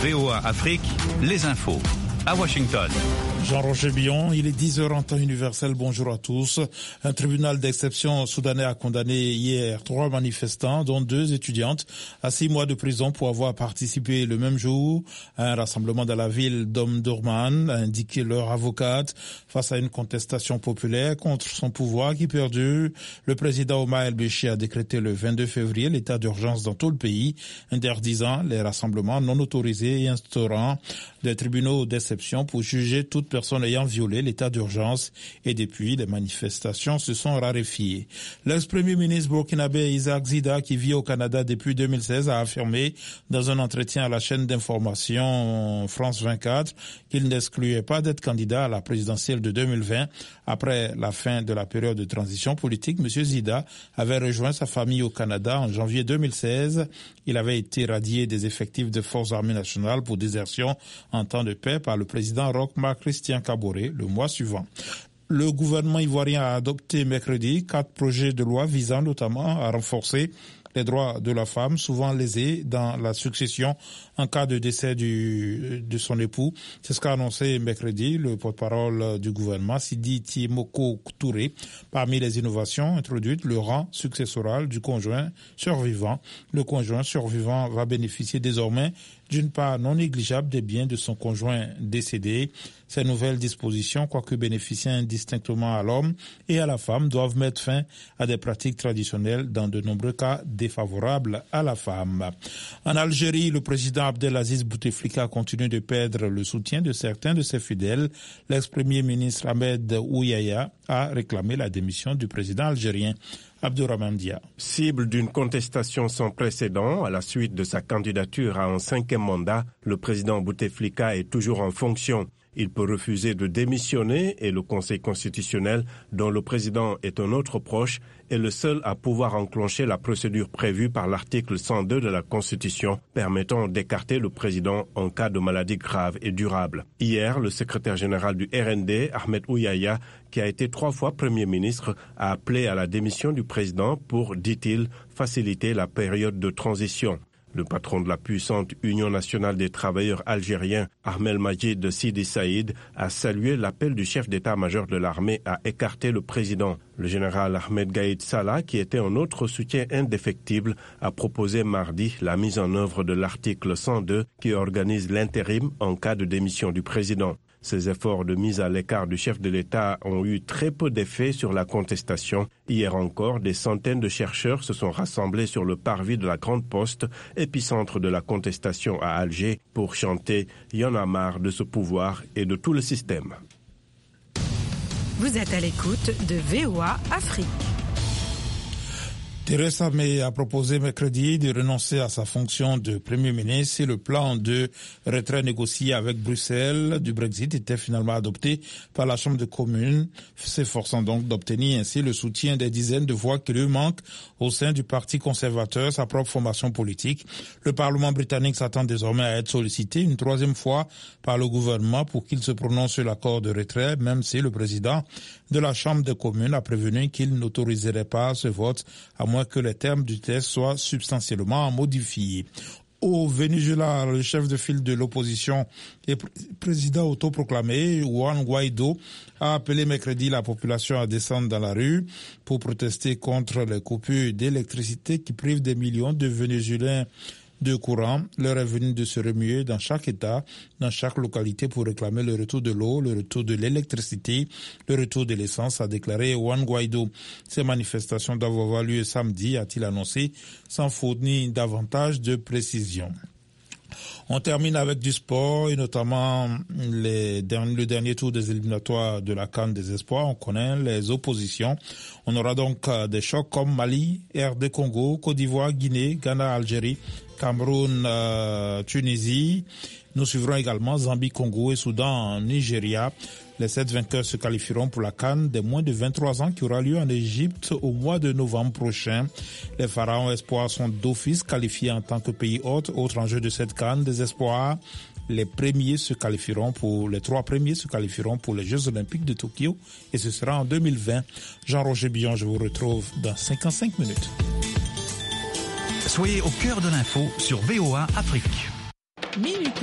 VOA Afrique, les infos. À Washington. Jean-Roger Billon, il est 10h en temps universel. Bonjour à tous. Un tribunal d'exception soudanais a condamné hier 3 manifestants, dont 2 étudiantes, à 6 mois de prison pour avoir participé le même jour à un rassemblement dans la ville d'Omdurman, a indiqué leur avocate, face à une contestation populaire contre son pouvoir qui perdure. Le président Omar el-Béchir a décrété le 22 février l'état d'urgence dans tout le pays, interdisant les rassemblements non autorisés et instaurant des tribunaux d'exception pour juger toute personne ayant violé l'état d'urgence. Et depuis, les manifestations se sont raréfiées. L'ex-premier ministre burkinabé Isaac Zida, qui vit au Canada depuis 2016, a affirmé dans un entretien à la chaîne d'information France 24 qu'il n'excluait pas d'être candidat à la présidentielle de 2020. Après la fin de la période de transition politique, M. Zida avait rejoint sa famille au Canada en janvier 2016. Il avait été radié des effectifs des forces armées nationales pour désertion en temps de paix par le président Roch-Marc Christian Kaboré le mois suivant. Le gouvernement ivoirien a adopté mercredi 4 projets de loi visant notamment à renforcer les droits de la femme, souvent lésés dans la succession en cas de décès de son époux. C'est ce qu'a annoncé mercredi le porte-parole du gouvernement, Sidi Timoko Touré. Parmi les innovations introduites, le rang successoral du conjoint survivant. Le conjoint survivant va bénéficier désormais d'une part non négligeable des biens de son conjoint décédé. Ces nouvelles dispositions, quoique bénéficiant indistinctement à l'homme et à la femme, doivent mettre fin à des pratiques traditionnelles dans de nombreux cas défavorables à la femme. En Algérie, le président Abdelaziz Bouteflika continue de perdre le soutien de certains de ses fidèles. L'ex-premier ministre Ahmed Ouyaya a réclamé la démission du président algérien. Abdourahmane Dia. Cible d'une contestation sans précédent à la suite de sa candidature à un 5e mandat, le président Bouteflika est toujours en fonction. Il peut refuser de démissionner et le Conseil constitutionnel, dont le président est un autre proche, est le seul à pouvoir enclencher la procédure prévue par l'article 102 de la Constitution, permettant d'écarter le président en cas de maladie grave et durable. Hier, le secrétaire général du RND, Ahmed Ouyaya, qui a été 3 fois Premier ministre, a appelé à la démission du président pour, dit-il, faciliter la période de transition. Le patron de la puissante Union nationale des travailleurs algériens, Ahmed Majid Sidi Saïd, a salué l'appel du chef d'état-major de l'armée à écarter le président. Le général Ahmed Gaïd Salah, qui était un autre soutien indéfectible, a proposé mardi la mise en œuvre de l'article 102 qui organise l'intérim en cas de démission du président. Ces efforts de mise à l'écart du chef de l'État ont eu très peu d'effet sur la contestation. Hier encore, des centaines de chercheurs se sont rassemblés sur le parvis de la Grande Poste, épicentre de la contestation à Alger, pour chanter « Y en a marre de ce pouvoir et de tout le système ». Vous êtes à l'écoute de VOA Afrique. Theresa May a proposé mercredi de renoncer à sa fonction de Premier ministre si le plan de retrait négocié avec Bruxelles du Brexit était finalement adopté par la Chambre des communes, s'efforçant donc d'obtenir ainsi le soutien des dizaines de voix qui lui manquent au sein du Parti conservateur, sa propre formation politique. Le Parlement britannique s'attend désormais à être sollicité une 3e fois par le gouvernement pour qu'il se prononce sur l'accord de retrait, même si le président de la Chambre des communes a prévenu qu'il n'autoriserait pas ce vote à moins que les termes du texte soient substantiellement modifiés. Au Venezuela, le chef de file de l'opposition et président autoproclamé, Juan Guaido, a appelé mercredi la population à descendre dans la rue pour protester contre les coupures d'électricité qui privent des millions de Vénézuéliens de courant. L'heure est venue de se remuer dans chaque État, dans chaque localité pour réclamer le retour de l'eau, le retour de l'électricité, le retour de l'essence, a déclaré Juan Guaido. Ces manifestations doivent avoir lieu samedi, a-t-il annoncé, sans fournir davantage de précisions. On termine avec du sport et notamment le dernier tour des éliminatoires de la CAN des espoirs. On connaît les oppositions. On aura donc des chocs comme Mali, RD Congo, Côte d'Ivoire, Guinée, Ghana, Algérie, Cameroun, Tunisie. Nous suivrons également Zambie, Congo et Soudan, Nigeria. Les 7 vainqueurs se qualifieront pour la CAN des moins de 23 ans qui aura lieu en Égypte au mois de novembre prochain. Les Pharaons Espoirs sont d'office qualifiés en tant que pays hôte. Autre enjeu de cette CAN des espoirs, les 3 premiers se qualifieront pour les Jeux Olympiques de Tokyo et ce sera en 2020. Jean-Roger Billon, je vous retrouve dans 55 minutes. Soyez au cœur de l'info sur VOA Afrique.